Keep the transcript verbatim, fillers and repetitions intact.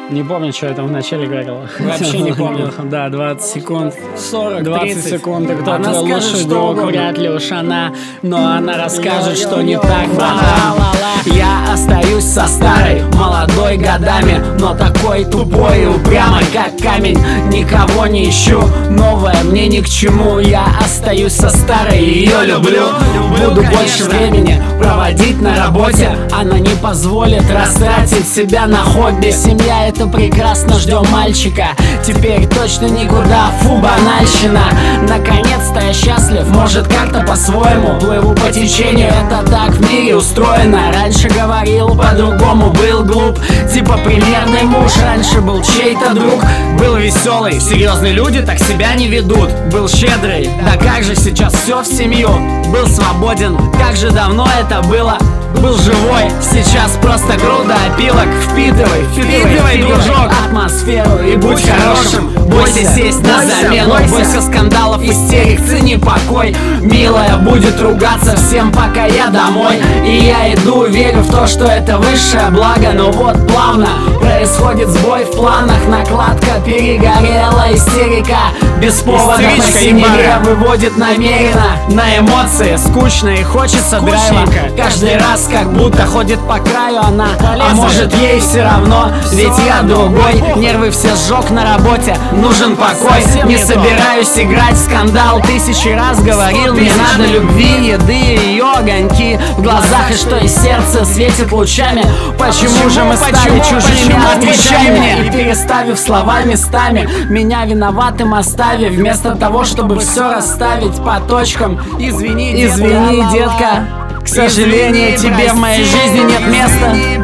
Не помню, что я там вначале говорил. Вообще не помню. Да, двадцать секунд. сорок, двадцать секунд. Кто она твой скажет, лучший что друг, угодно. вряд ли уж она. Но она расскажет, что не Йо-йо-йо, так, братан. Я остаюсь со старой, молодой годами, но такой тупой и упрямой, как камень. Никого не ищу, новое мне ни к чему. Я остаюсь со старой, ее люблю. Буду больше времени проводить на работе. Она не позволит растратить себя на хобби. Семья — это прекрасно, ждем мальчика. Теперь точно никуда, фу, банальщина. Наконец-то я счастлив, может как-то по-своему. Плыву по течению, это так в мире устроено. Раньше говорил по-другому, был глуп, типа примерный муж. Раньше был чей-то друг, был веселый. Серьезные люди так себя не ведут. Был щедрый, да как же сейчас все в семью. Был свободен, как же давно это было. Был живой, сейчас просто груда опилок. Впитывай, впитывай, дружок, атмосферу и будь хорошим. Бойся сесть на замену, бойся скандалов, истерик, цени покой. Милая будет ругаться всем, пока я домой. И я иду, верю в то, что это высшее благо. Но вот плавно происходит сбой в планах. Накладка перегорела, истерика без повода на синеве выводит намеренно на эмоции. Скучно и хочется драйва. Каждый раз как будто ходит по краю она. А может ей все равно, ведь я другой. Нервы все сжег на работе, нужен покой. Не собираюсь играть в скандал. Тысячи раз говорил, мне надо любви, еды, ее огоньки в глазах, и что из сердца светит лучами. Почему же мы стали чужими? Отвечай мне. И переставив слова местами, меня виноватым оставив, вместо того, чтобы все расставить по точкам. Извини, извини, детка, к сожалению, тебе в моей жизни нет места.